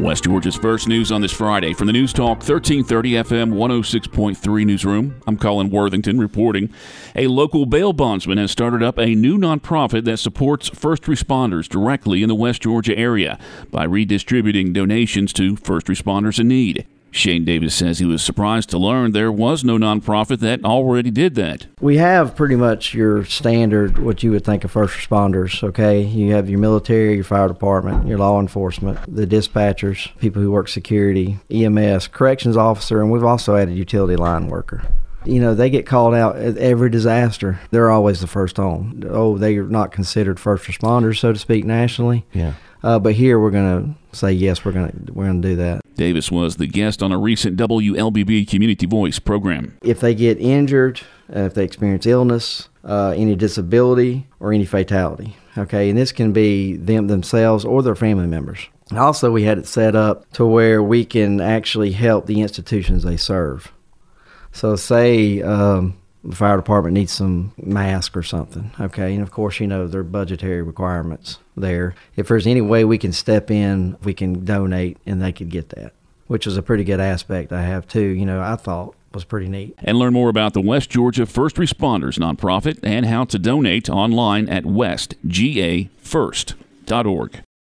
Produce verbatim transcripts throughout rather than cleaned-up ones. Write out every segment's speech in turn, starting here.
West Georgia's first news on this Friday from the News Talk thirteen thirty F M one oh six point three newsroom. I'm Colin Worthington reporting. A local bail bondsman has started up a new nonprofit that supports first responders directly in the West Georgia area by redistributing donations to first responders in need. Shane Davis says he was surprised to learn there was no nonprofit that already did that. We have pretty much your standard, what you would think of first responders, okay? You have your military, your fire department, your law enforcement, the dispatchers, people who work security, E M S, corrections officer, and we've also added utility line worker. You know, they get called out at every disaster. They're always the first on. Oh, they are not considered first responders, so to speak, nationally. Yeah. Uh, but here we're going to say, yes, we're going to we're going to do that. Davis was the guest on a recent W L B B Community Voice program. If they get injured, uh, if they experience illness, uh, any disability, or any fatality, okay, and this can be them themselves or their family members. Also, we had it set up to where we can actually help the institutions they serve. So say um, the fire department needs some mask or something, okay, and of course, you know, there are budgetary requirements there. If there's any way we can step in, we can donate, and they could get that, which is a pretty good aspect I have, too. You know, I thought was pretty neat. And learn more about the West Georgia First Responders nonprofit and how to donate online at west g a first dot org.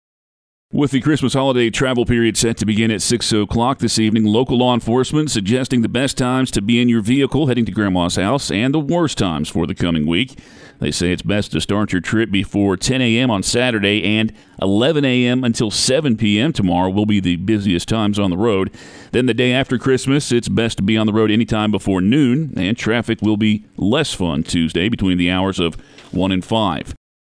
With the Christmas holiday travel period set to begin at six o'clock this evening, local law enforcement suggesting the best times to be in your vehicle heading to Grandma's house and the worst times for the coming week. They say it's best to start your trip before ten a.m. on Saturday, and eleven a.m. until seven p.m. tomorrow will be the busiest times on the road. Then the day after Christmas, it's best to be on the road anytime before noon, and traffic will be less fun Tuesday between the hours of one and five.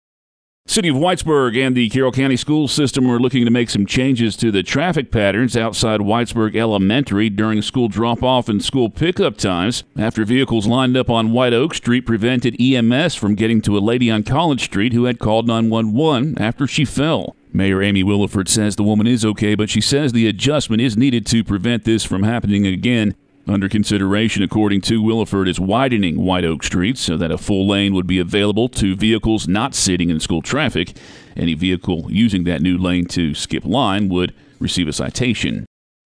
City of Whitesburg and the Carroll County School System are looking to make some changes to the traffic patterns outside Whitesburg Elementary during school drop-off and school pickup times after vehicles lined up on White Oak Street prevented E M S from getting to a lady on College Street who had called nine one one after she fell. Mayor Amy Williford says the woman is okay, but she says the adjustment is needed to prevent this from happening again. Under consideration, according to Williford, is widening White Oak Street so that a full lane would be available to vehicles not sitting in school traffic. Any vehicle using that new lane to skip line would receive a citation.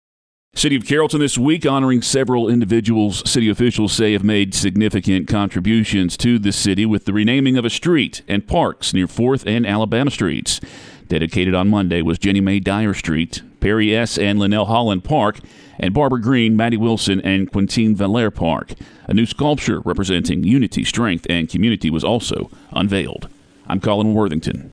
City of Carrollton this week honoring several individuals city officials say have made significant contributions to the city with the renaming of a street and parks near fourth and Alabama Streets. Dedicated on Monday was Jenny Mae Dyer Street, Perry S. and Linnell Holland Park, and Barbara Green, Maddie Wilson, and Quintine Valère Park. A new sculpture representing unity, strength, and community was also unveiled. I'm Colin Worthington.